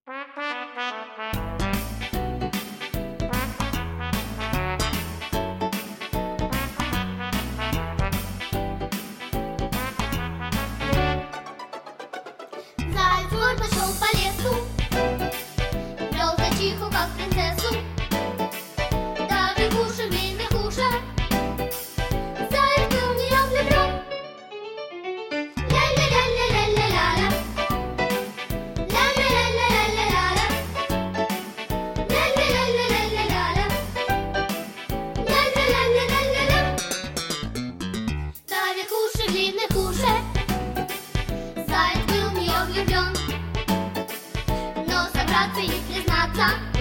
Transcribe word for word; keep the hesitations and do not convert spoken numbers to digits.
Заяц вор пошел по лесу, вел зайчиху как принцессу. Да Викуша, Мимикуша, заяц был в нее влюблен. Ля-ля-ля-ля-ля-ля-ля-ля, ля-ля-ля-ля-ля-ля-ля, ля-ля-ля-ля-ля-ля-ля, ля-ля-ля-ля-ля-ля. Да Викуша, Мимикуша, заяц был в нее влюблен. Но собраться и признаться